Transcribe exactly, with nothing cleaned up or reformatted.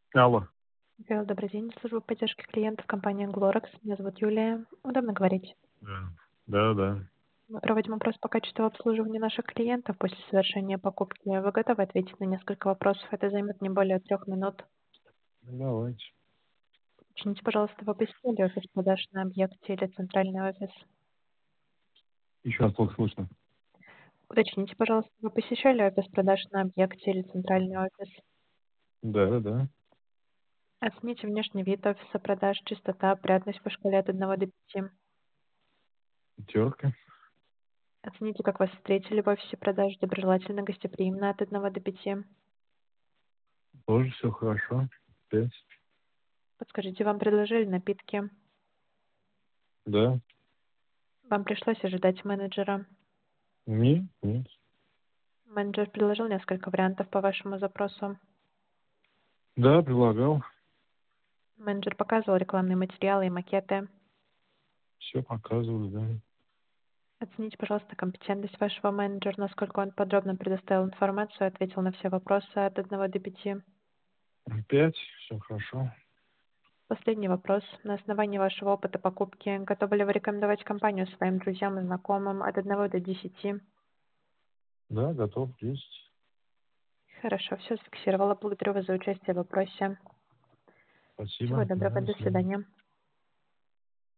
Алло. Михаил, добрый день. Служба поддержки клиентов компании Glorex. Меня зовут Юлия. Удобно говорить. Да, да, да. Мы проводим опрос по качеству обслуживания наших клиентов после совершения покупки. Вы готовы ответить на несколько вопросов? Это займет не более трех минут. Давайте. Уточните, пожалуйста, вы посетили офис продаж на объекте или центральный офис? Еще раз плохо слышно. Уточните, пожалуйста, вы посещали офис продаж на объекте или центральный офис? Да, да, да. Оцените внешний вид офиса продаж, чистота, опрятность по шкале от одного до пяти. Пятерка. Оцените, как вас встретили в офисе продаж, доброжелательно, гостеприимно от одного до пяти. Тоже все хорошо. Пять. Подскажите, вам предложили напитки? Да. Вам пришлось ожидать менеджера? Нет, нет. Менеджер предложил несколько вариантов по вашему запросу. Да, предлагал. Менеджер показывал рекламные материалы и макеты. Все показывали, да. Оцените, пожалуйста, компетентность вашего менеджера, насколько он подробно предоставил информацию и ответил на все вопросы от одного до пяти. Пять. Все хорошо. Последний вопрос. На основании вашего опыта покупки, готовы ли вы рекомендовать компанию своим друзьям и знакомым от одного до десяти? Да, готов. Есть. Хорошо, все зафиксировала. Благодарю вас за участие в вопросе. Всего Спасибо. доброго, Да, до до свидания. свидания.